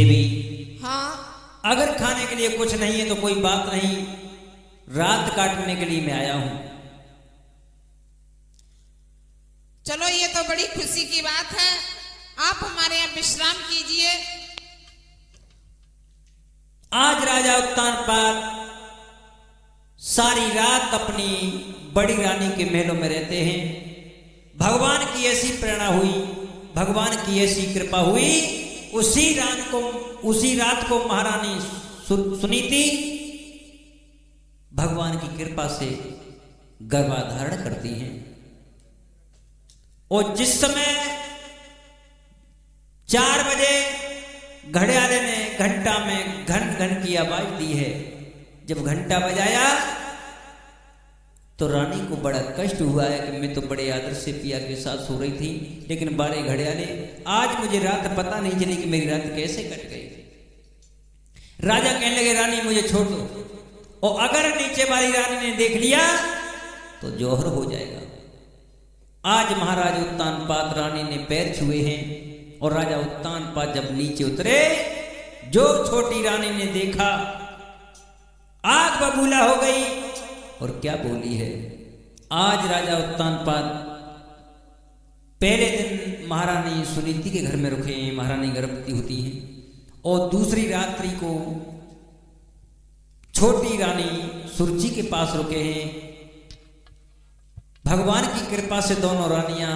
देवी। हाँ। अगर खाने के लिए कुछ नहीं है तो कोई बात नहीं, रात काटने के लिए मैं आया हूं। चलो ये तो बड़ी खुशी की बात है, आप हमारे यहाँ विश्राम कीजिए। आज राजा उत्तानपाद सारी रात अपनी बड़ी रानी के महलों में रहते हैं। भगवान की ऐसी प्रेरणा हुई, भगवान की ऐसी कृपा हुई, उसी रात को महारानी सुनीति भगवान की कृपा से गर्भाधारण करती हैं। और जिस समय 4 बजे घड़ियाले ने घंटा में घन घन की आवाज दी है, जब घंटा बजाया तो रानी को बड़ा कष्ट हुआ है कि मैं तो बड़े आदर से पिया के साथ सो रही थी, लेकिन बारे घड़ियाले आज मुझे रात पता नहीं चली कि मेरी रात कैसे कट गई। राजा कहने लगे रानी मुझे छोड़ दो, और अगर नीचे वाली रानी ने देख लिया तो जौहर हो जाएगा। आज महाराज उत्तानपाद रानी ने पैर छुए हैं, और राजा उत्तानपाद जब नीचे उतरे, जो छोटी रानी ने देखा आग बबूला हो गई। और क्या बोली है, आज राजा उत्तानपाद पहले दिन महारानी सुनीति के घर में रुके हैं, महारानी गर्भवती होती हैं, और दूसरी रात्रि को छोटी रानी सुरुचि के पास रुके हैं। भगवान की कृपा से दोनों रानियां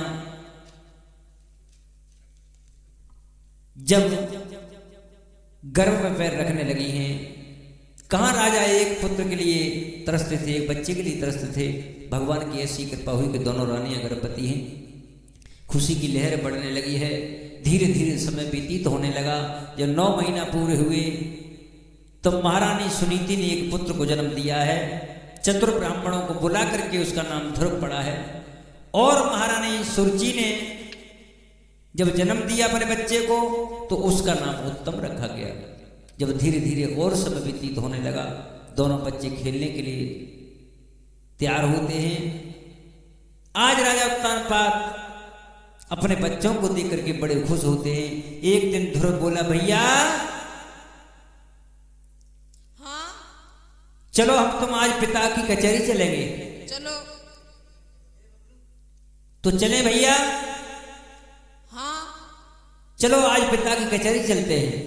जब गर्भ में पैर रखने लगी हैं, कहां राजा एक पुत्र के लिए तरसते थे, एक बच्चे के लिए तरसते थे। भगवान की ऐसी कृपा हुई कि दोनों रानियां गर्भवती हैं। खुशी की लहर बढ़ने लगी है। धीरे धीरे समय व्यतीत होने लगा। जब 9 महीना पूरे हुए तो महारानी सुनीति ने एक पुत्र को जन्म दिया है। चतुर ब्राह्मणों को बुला करके उसका नाम ध्रुव पड़ा है। और महारानी सुरुचि ने जब जन्म दिया अपने बच्चे को तो उसका नाम उत्तम रखा गया। जब धीरे धीरे और समय व्यतीत होने लगा, दोनों बच्चे खेलने के लिए तैयार होते हैं। आज राजा उत्तानपाद अपने बच्चों को देख करके बड़े खुश होते हैं। एक दिन ध्रुव बोला भैया हाँ चलो हम तुम आज पिता की कचहरी चलेंगे। चलो। तो चले भैया? हाँ चलो आज पिता की कचहरी चलते हैं।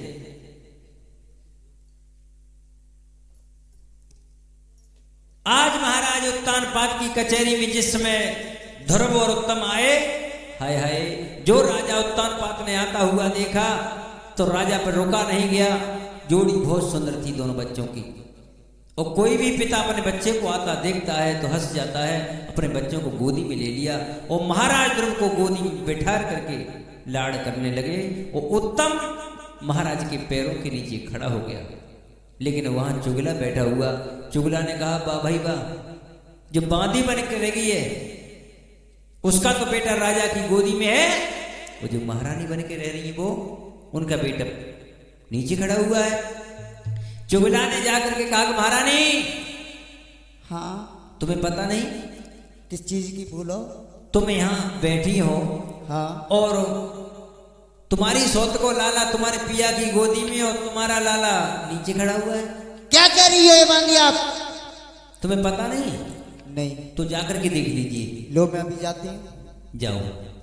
आज महाराज उत्तानपाद की कचहरी में जिस समय ध्रुव और उत्तम आए, हाय हाय, जो राजा उत्तानपाद ने आता हुआ देखा तो राजा पर रोका नहीं गया। जोड़ी बहुत सुंदर थी दोनों बच्चों की, और कोई भी पिता अपने बच्चे को आता देखता है तो हंस जाता है। अपने बच्चों को गोदी में ले लिया और महाराज ध्रुव को गोदी में बैठा करके लाड़ करने लगे। और उत्तम महाराज के पैरों के नीचे खड़ा हो गया, लेकिन वहां चुगला बैठा हुआ। चुगला ने कहा वाह भाई वाह, जो बांदी बन के रह गई है उसका तो बेटा राजा की गोदी में है, वो जो महारानी बन के रह रही है वो उनका बेटा नीचे खड़ा हुआ है। चुगला ने जाकर के कहा महारानी हाँ तुम्हें पता नहीं किस चीज की बोलो? तुम यहाँ बैठी हो हाँ और तुम्हारी सौत को लाला तुम्हारे पिया की गोदी में और तुम्हारा लाला नीचे खड़ा हुआ है। क्या कह रही हो ये बांदी आप? तुम्हें पता नहीं? नहीं। तो जाकर के देख लीजिए। लो मैं अभी जाती हूँ। जाओ।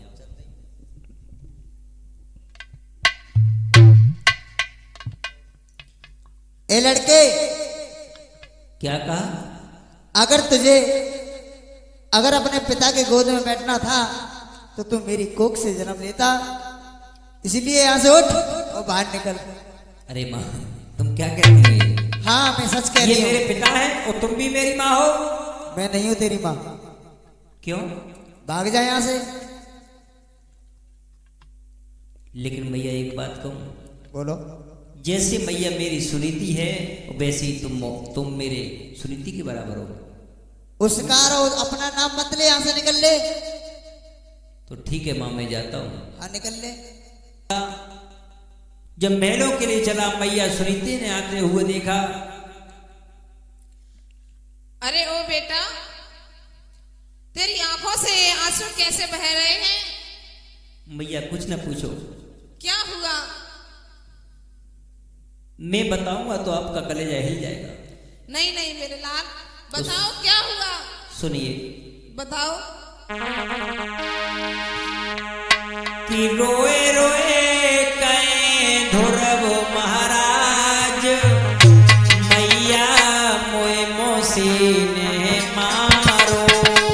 ए लड़के, क्या कहा? अगर अपने पिता के गोद में बैठना था तो तू मेरी कोख से जन्म लेता, इसलिए यहाँ से उठ और बाहर निकल। अरे माँ तुम क्या कहती हो? हाँ मैं सच कह रही हूँ। ये मेरे पिता है और तुम भी मेरी माँ हो। मैं नहीं हूँ तेरी माँ। क्यों? भाग जा यहाँ से। लेकिन मैया एक बात कहूं, बोलो। जैसे मैया मेरी सुनीति है वैसे ही तुम मेरे सुनीति के बराबर हो। उसका अपना नाम मत ले, यहाँ से निकल ले। तो ठीक है माँ मैं जाता हूँ। हाँ निकल ले। जब महलों के लिए चला, मैया सुनीति ने आते हुए देखा। अरे ओ बेटा, तेरी आंखों से आंसू कैसे बह रहे हैं? मैया कुछ न पूछो। क्या हुआ? मैं बताऊंगा तो आपका कलेजा हिल जाएगा। नहीं नहीं मेरे लाल, बताओ क्या हुआ। सुनिए, बताओ। कि रोए रोए कहे ध्रुव महाराज, मैया मोए मौसी ने मारो।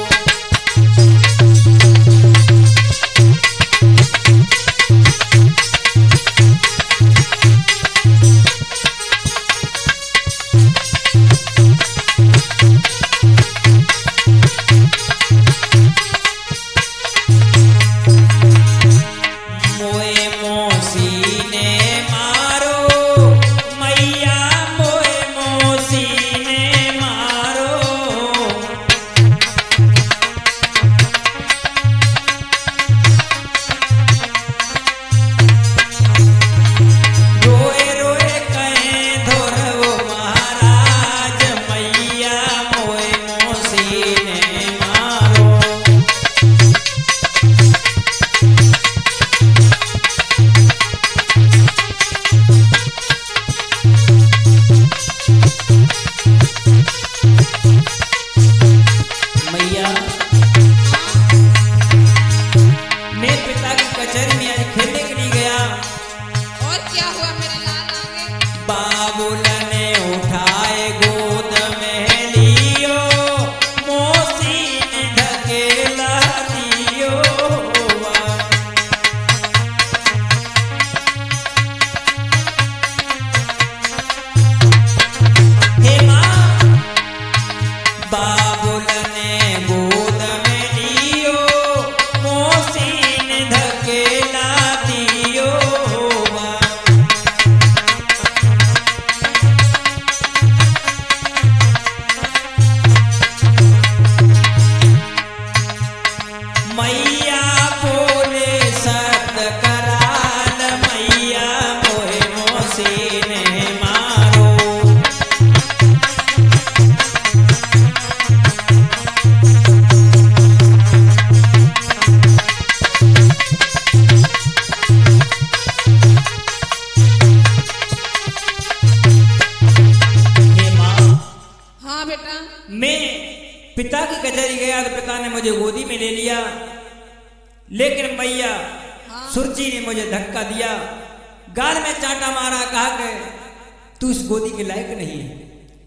पिता की कचहरी गया तो पिता ने मुझे गोदी में ले लिया, लेकिन मैया सुरजी ने मुझे धक्का दिया, गाल में चांटा मारा, कहा कि तू इस गोदी के लायक नहीं है।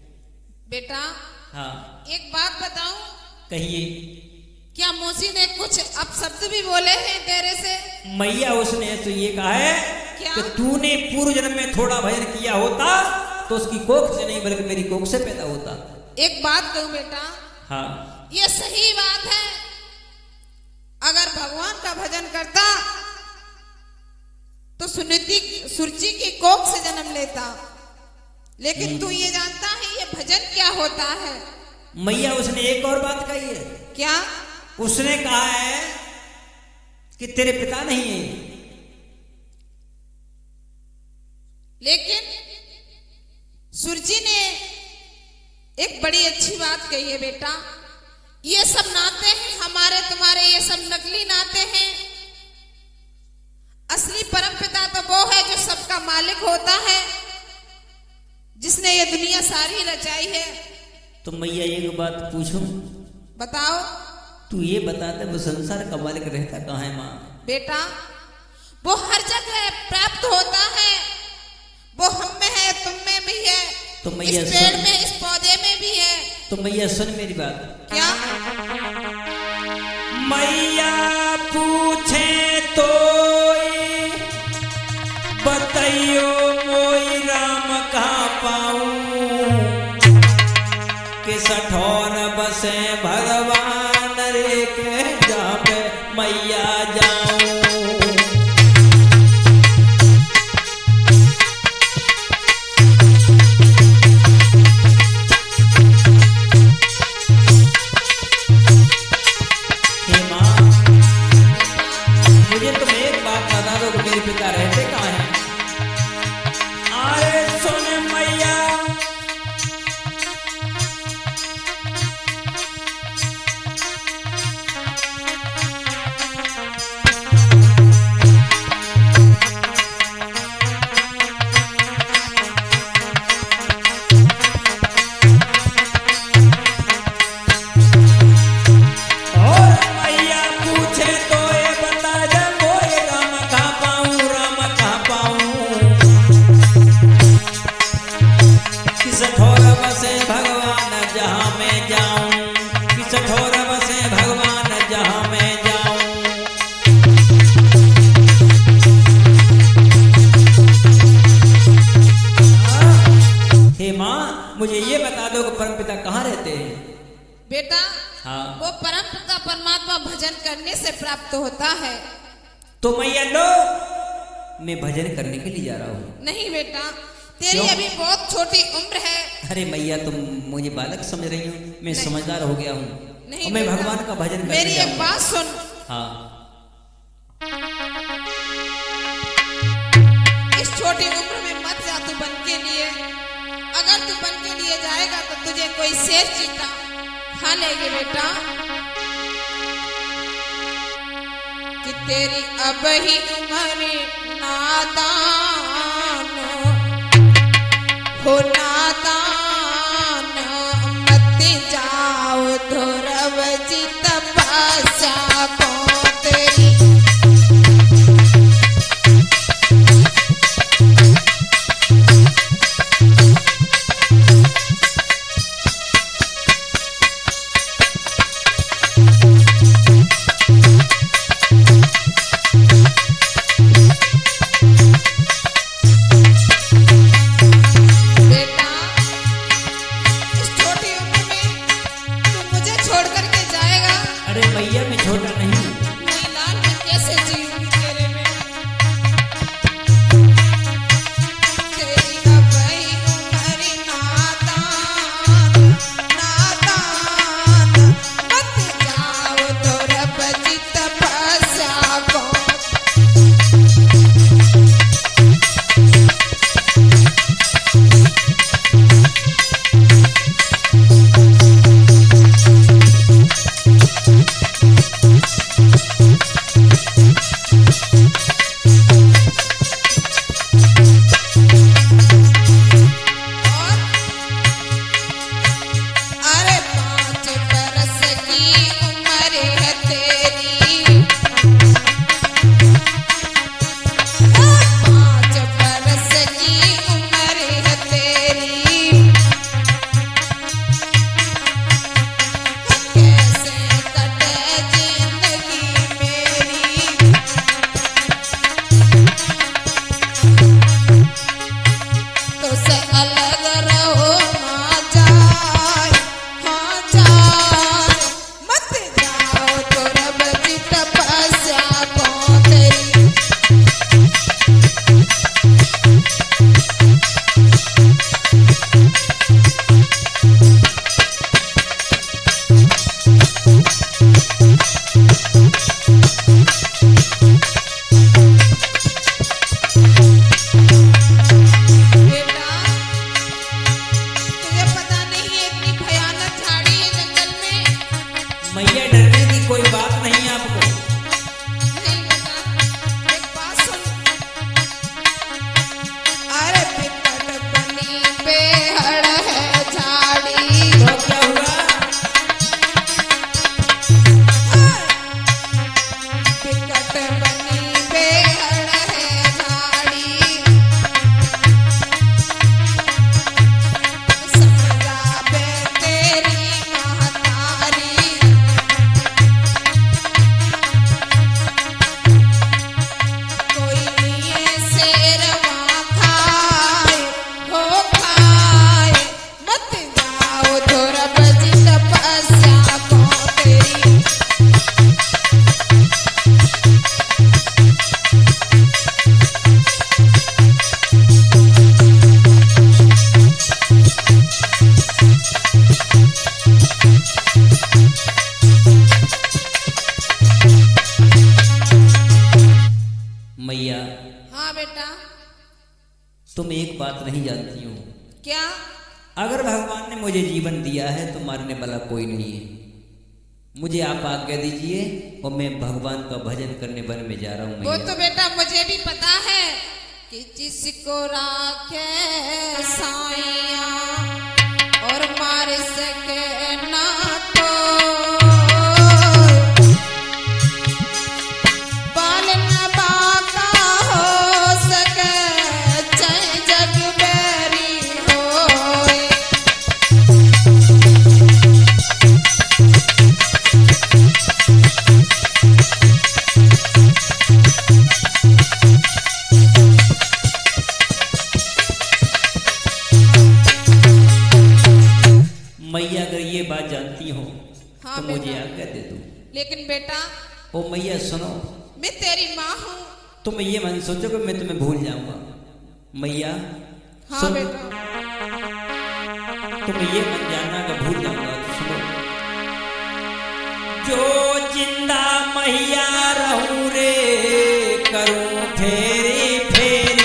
बेटा हाँ एक बात बताऊं? कहिए। क्या मौसी ने कुछ अपशब्द भी बोले हैं तेरे से? मैया उसने तो ये कहा है कि तूने पूर्व जन्म में थोड़ा भजन किया होता तो उसकी कोख से नहीं बल्कि मेरी कोख से पैदा होता। एक बात कहूं बेटा, हाँ ये सही बात है, अगर भगवान का भजन करता तो सुरजी की कोख से जन्म लेता, लेकिन तू ये जानता है ये भजन क्या होता है? मैया उसने एक और बात कही है। क्या? उसने कहा है कि तेरे पिता नहीं है, लेकिन सुरजी ने एक बड़ी अच्छी बात कही है बेटा, ये सब नाते हैं हमारे तुम्हारे, ये सब नकली नाते हैं, असली परम पिता तो वो है जो सबका मालिक होता है, जिसने ये दुनिया सारी रचाई है। तो मैया एक बात पूछूं? बताओ। तू ये बता दे वो संसार का मालिक रहता कहाँ है माँ? बेटा वो हर जगह प्राप्त होता है, वो हम में है, तुम में भी है, तो मैया इस पेड़ में, इस पौधे में भी है। तो मैया सुन मेरी बात। क्या? मैया पूछे तो बताइयो मोई राम कहाँ पाऊं, कि सठौर बसे भगवान रे के जापे मैया जाऊं। मुझे तुम एक बात बता दो कि मेरे पिता रहते कहाँ हैं? अरे सुन मैया लोग परम पिता कहाँ रहते हैं? बेटा हाँ। वो परम पिता परमात्मा भजन करने से प्राप्त होता है। तो मैया लो, मैं भजन करने के लिए जा रहा हूँ। नहीं बेटा, तेरी क्यों? अभी बहुत छोटी उम्र है। अरे मैया तुम मुझे बालक समझ रही हो, मैं समझदार हो गया हूँ नहीं और मैं बेटा, भगवान का भजन करने मेरी एक जाऊंगा। बात सुन। हाँ। इस छोटी उम्र में मत जा तू बन के लिए। अगर तू बन के लिए जाएगा तो तुझे कोई शेर चीता खा लेगी बेटा। कि तेरी अब ही उम्र नादान हो, नादान मत जाओ ध्रुव जी तपस्या को तेरी। तुम एक बात नहीं जानती हो। क्या? अगर भगवान ने मुझे जीवन दिया है तो मारने वाला कोई नहीं है। मुझे आप आज्ञा दीजिए और मैं भगवान का भजन करने वन में जा रहा हूँ। वो तो बेटा मुझे भी पता है कि जिसको राखे साइया और मार सके ना तो बाल न बाका हो सके चाहे जग बैरी होए। बात जानती हो हाँ तो मुझे बेटा। आज्ञा दे दो। लेकिन बेटा ओ मैया सुनो, मैं तेरी माँ हूँ। तुम ये मन सोचो कि मैं तुम्हें भूल जाऊंगा। मैया हाँ सुन, बेटा। तुम ये मन जानना कि भूल जाऊंगा। तो सुनो, जो जिंदा मैया रहूं रे करूं फेरी फेरी।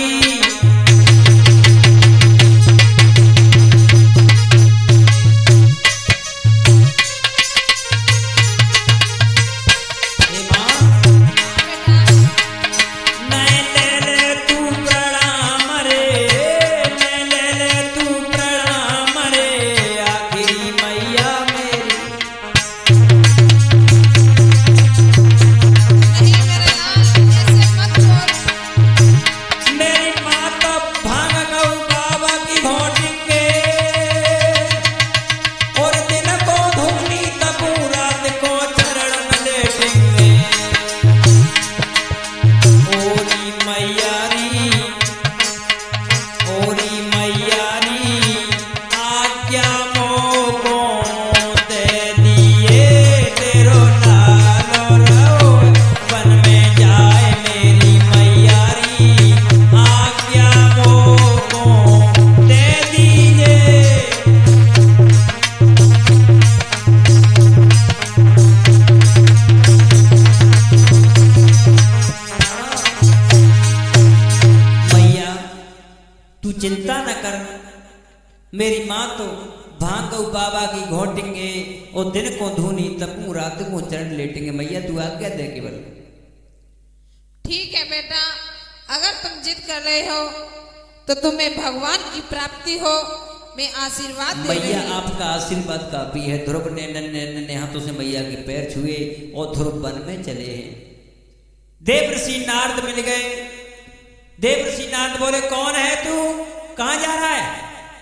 चिंता न कर, मेरी माँ तो भांग बाबा की घोटेंगे और दिन को धूनी तपू रात को चरण लेटेंगे। मैया तू आज्ञा दे केवल। ठीक है बेटा, अगर तुम जिद कर रहे हो तो तुम्हें भगवान की प्राप्ति हो, मैं आशीर्वाद दे मैया आपका आशीर्वाद काफी है। ध्रुव ने नन्हे नन्हे हाथों से मैया के पैर छुए और ध्रुव वन में चले। देवर्षि नारद मिल गए। देवर्षि नारद बोले, कौन है तू, कहां जा रहा है?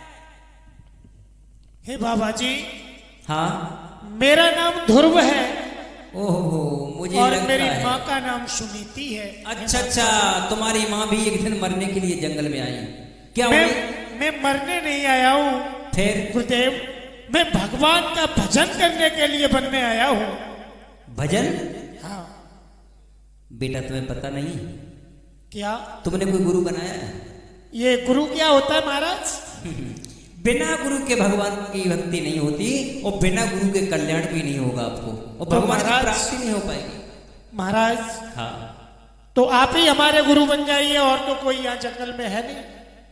हे बाबा जी, हाँ मेरा नाम ध्रुव है। ओहो, मुझे और लगता मेरी है माँ का नाम सुनीति है। अच्छा अच्छा, तुम्हारी माँ भी एक दिन मरने के लिए जंगल में आई क्या? मैं मरने नहीं आया हूँ फिर? गुरुदेव, मैं भगवान का भजन करने के लिए बनने आया हूँ। भजन? हाँ। बेटा तुम्हें पता नहीं क्या? तुमने कोई गुरु बनाया है? ये गुरु क्या होता है महाराज? बिना गुरु के भगवान की भक्ति नहीं होती और बिना गुरु के कल्याण भी नहीं होगा आपको, और भगवान की प्राप्ति नहीं हो पाएगी। महाराज हाँ, तो आप ही हमारे गुरु बन जाइए, और तो कोई यहाँ जंगल में है नहीं।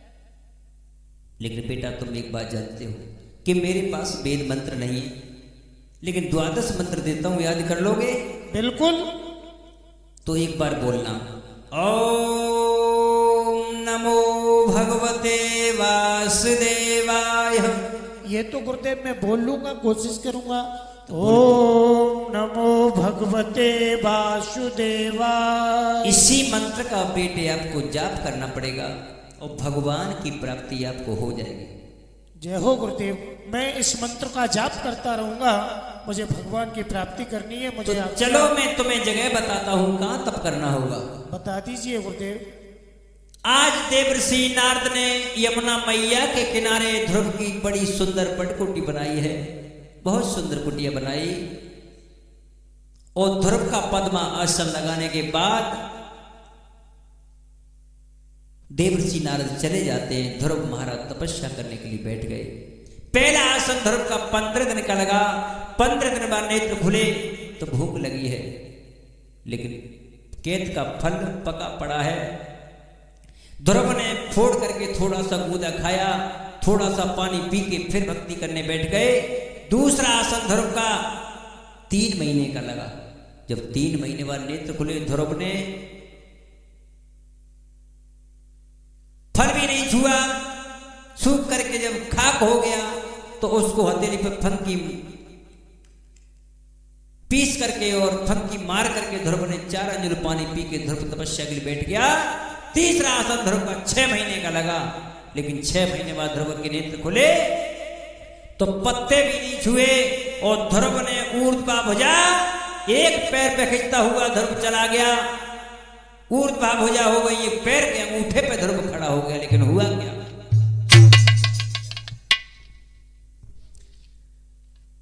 लेकिन बेटा तुम एक बात जानते हो कि मेरे पास वेद मंत्र नहीं है, लेकिन 12 मंत्र देता हूं, याद कर लोगे? बिल्कुल। तो एक बार बोलना, ओम नमो भगवते वासुदेवाय। ये तो गुरुदेव मैं बोल लूंगा, कोशिश करूंगा। ओम नमो भगवते वासुदेवाय। इसी मंत्र का बेटे आपको जाप करना पड़ेगा और भगवान की प्राप्ति आपको हो जाएगी। जय हो गुरुदेव, मैं इस मंत्र का जाप करता रहूंगा, मुझे भगवान की प्राप्ति करनी है। मुझे तो चलो मैं तुम्हें जगह बताता हूँ कहाँ तप करना होगा। बता दीजिए गुरुदेव। आज देवर्षि नारद ने यमुना मैया के किनारे ध्रुव की बड़ी सुंदर पटकुटी बनाई है, बहुत सुंदर कुटिया बनाई, और ध्रुव का पद्मा आसन लगाने के बाद देवर्षि नारद चले जाते हैं। ध्रुव महाराज तपस्या करने के लिए बैठ गए। पहला आसन ध्रुव का 15 दिन का लगा। 15 दिन बाद नेत्र खुले तो भूख लगी है, लेकिन केत का फल पका पड़ा है। ध्रुव ने फोड़ करके थोड़ा सा गूदा खाया, थोड़ा सा पानी पी के फिर भक्ति करने बैठ गए। दूसरा आसन ध्रुव का 3 महीने का लगा। जब 3 महीने बाद नेत्र खुले ध्रुव ने, फल भी नहीं छुआ, सूख करके जब खाक हो गया तो उसको हथेली पर फंकी पीस करके और फंकी मार करके ध्रुव ने 4 अंजुल पानी पी के ध्रुव तपस्या के लिए बैठ गया। तीसरा आसन ध्रुव का 6 महीने का लगा, लेकिन 6 महीने बाद ध्रुव के नेत्र खुले तो पत्ते भी नहीं छुए और ध्रुव ने ऊर्ध्वा भुजा एक पैर पे खिंचता हुआ ध्रुव चला गया। ऊर्ध्वा भुजा हो गई, एक पैर के अंगूठे पे ध्रुव खड़ा हो गया। लेकिन हुआ क्या?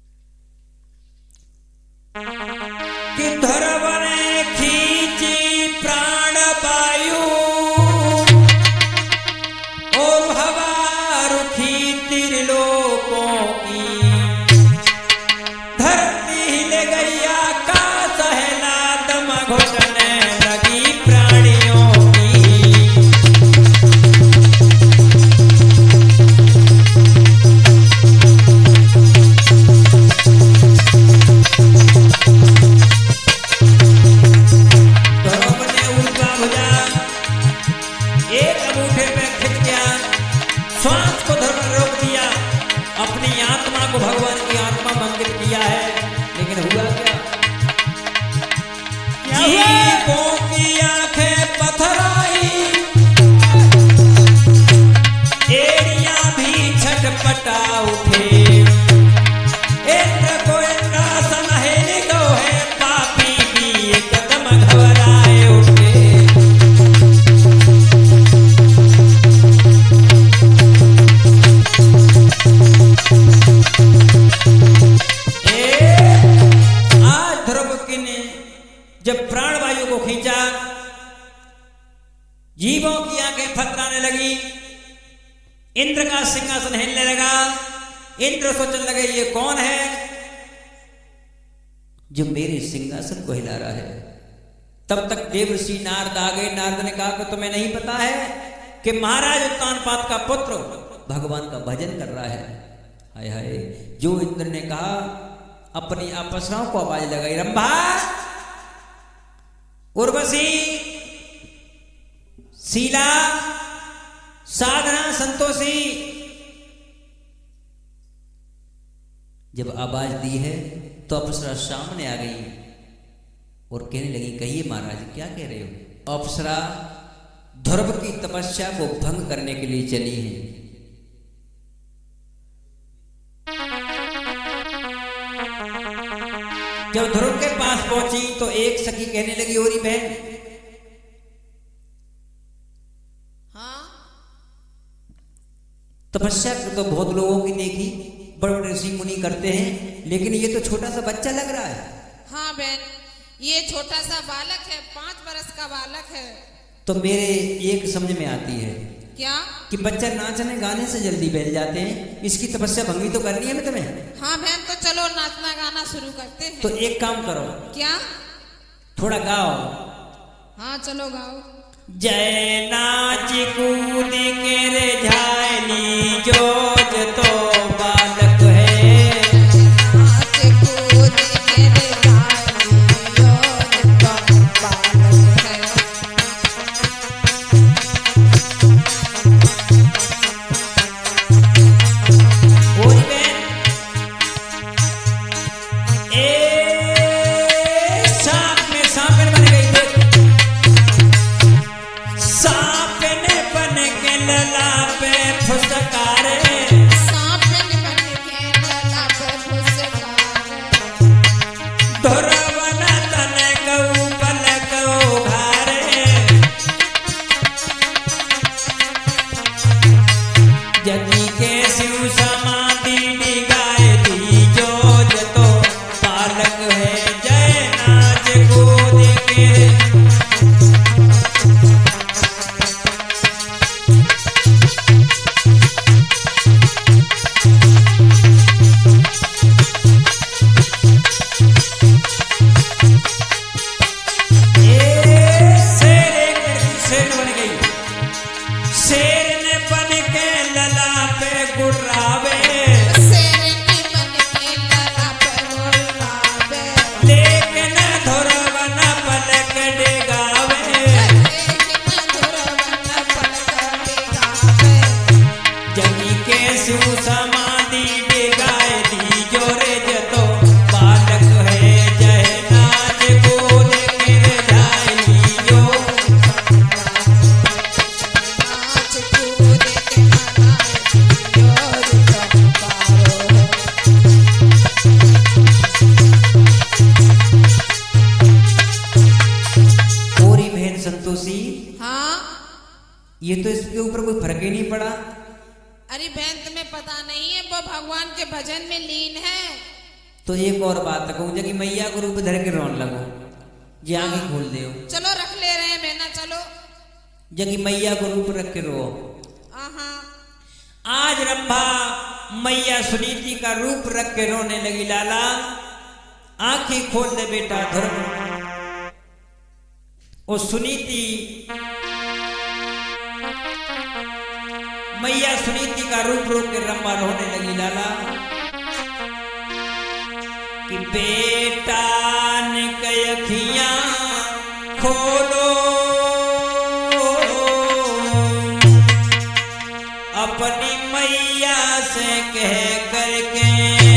को भगवान की आत्मा मंदिर किया है, लेकिन हुआ क्या? जीवों की आंखें पथराई, एड़ियां भी छटपटा उठे। इंद्र को इंद्रासन हेले गो है, पापी भी एकदम घबराए उठे। जब प्राणवायु को खींचा, जीवों की आंखें फतराने लगी, इंद्र का सिंहासन हिलने लगा। इंद्र सोचने लगे ये कौन है जो मेरे सिंहासन को हिला रहा है। तब तक देवर्षि नारद आ गए। नारद ने कहा कि तुम्हें नहीं पता है कि महाराज उत्तानपाद का पुत्र भगवान का भजन कर रहा है। हाय हाय, जो इंद्र ने कहा अपनी अप्सराओं को आवाज लगाई, रंभा, उर्वशी, शीला, साधना, संतोषी। जब आवाज दी है तो अप्सरा सामने आ गई और कहने लगी, कहिए महाराज क्या कह रहे हो? अप्सरा ध्रुव की तपस्या को भंग करने के लिए चली हैं। जब ध्रुव के पास पहुंची तो एक सखी कहने लगी, ओरी बहन, हाँ तपस्या तो बहुत लोगों की देखी, बड़े बड़े ऋषि मुनि करते हैं, लेकिन ये तो छोटा सा बच्चा लग रहा है। हाँ बहन, ये छोटा सा बालक है, 5 वर्ष का बालक है। तो मेरे एक समझ में आती है क्या? कि बच्चा नाचने गाने से जल्दी बैठ जाते हैं, इसकी तपस्या भंगी तो करनी है ना तुम्हें। हाँ बहन, तो चलो नाचना गाना शुरू करते हैं। तो एक काम करो, क्या? थोड़ा गाओ। हाँ चलो गाओ। जय नाच कूद के रे झायली जोज तो बालक है, नाच कूद के रे झायली जोज तो बालक है। ये तो इसके ऊपर कोई फर्क ही नहीं पड़ा। अरे बहन तुम्हें पता नहीं है, वो भगवान के भजन में लीन है। तो एक और बात कहूँ कि मैया को रूप धर के रोन लगो, जे आंखें खोल दे। चलो रख ले रहे हैं बहना, चलो जबकि मैया को रूप रख के रो। आज रंभा मैया सुनीति का रूप रख के रोने लगी। लाला आंखें खोल दे बेटा धर्म। और सुनीति मैया सुनीति का रूप रोक के रंभा रोने लगी। लाला कि बेटा ने अखियां खोलो, अपनी मैया से कह करके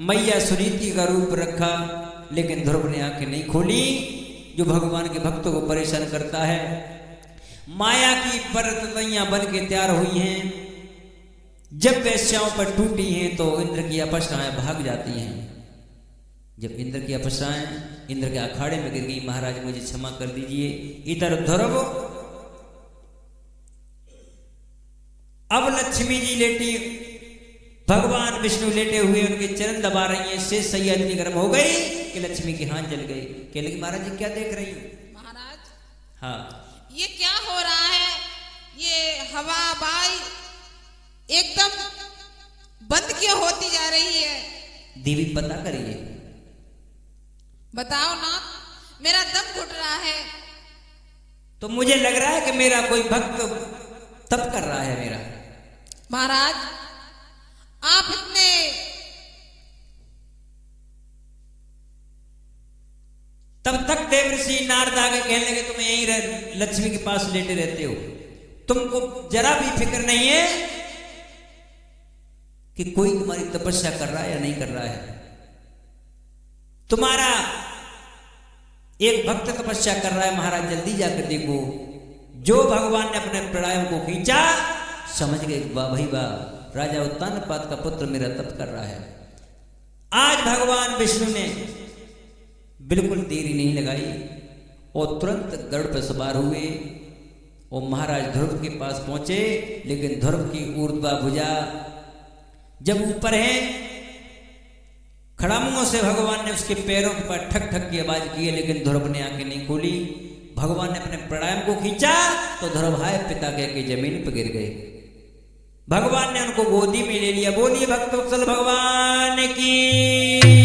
मैया सुनीति का रूप रखा, लेकिन ध्रुव ने आंखें नहीं खोली। जो भगवान के भक्तों को परेशान करता है, माया की परतैयां बन के तैयार हुई हैं। जब वेश्याओं पर टूटी हैं तो इंद्र की अप्सराएं भाग जाती हैं। जब इंद्र की अप्सराएं इंद्र के अखाड़े में गिर गई, महाराज मुझे क्षमा कर दीजिए। इधर ध्रुव, अब लक्ष्मी जी लेटी, भगवान विष्णु लेटे हुए उनके चरण दबा रही हैं। शेष सैया इतनी गर्म हो गई कि लक्ष्मी के हाथ जल गए। कह लगी महाराज जी क्या देख रही हूं? महाराज हाँ, ये क्या हो रहा है? ये हवा बाई एकदम बंद क्यों होती जा रही है? देवी पता करिए। बताओ ना, मेरा दम घुट रहा है। तो मुझे लग रहा है कि मेरा कोई भक्त तप कर रहा है मेरा। महाराज आप इतने तब तक देवर्षि नारद आगे कहने लगे तुम यहीं लक्ष्मी के पास लेटे रहते हो, तुमको जरा भी फिक्र नहीं है कि कोई तुम्हारी तपस्या कर रहा है या नहीं कर रहा है। तुम्हारा एक भक्त तपस्या कर रहा है महाराज, जल्दी जाकर देखो। जो भगवान ने अपने प्राणायाम को खींचा, समझ गए वाह भाई वाह, राजा उत्तानपाद का पुत्र मेरा तप कर रहा है। आज भगवान विष्णु ने बिल्कुल देरी नहीं लगाई और तुरंत गरुड़ पर सवार हुए और महाराज ध्रुव के पास पहुंचे। लेकिन ध्रुव की ऊर्ध्वा भुजा जब ऊपर है, खड़ामुओं से भगवान ने उसके पैरों के पास ठक ठक की आवाज की है, लेकिन ध्रुव ने आंखें नहीं खोली। भगवान ने अपने प्राणायाम को खींचा तो ध्रुव हाय पिता कह के जमीन पर गिर गए। भगवान ने उनको गोदी में ले लिया। बोलिए भक्तवत्सल भगवान की।